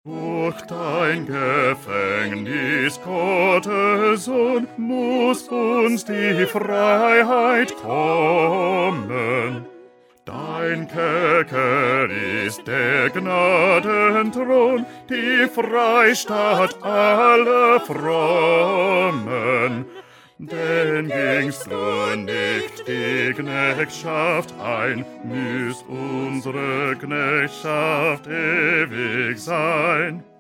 Durch dein Gefängnis, Gottes Sohn, muss uns die Freiheit kommen. Dein Kerker ist der Gnadenthron, die Freistatt aller Frommen. Denn gingst du nicht die Knechtschaft ein, müß unsere Knechtschaft ewig sein.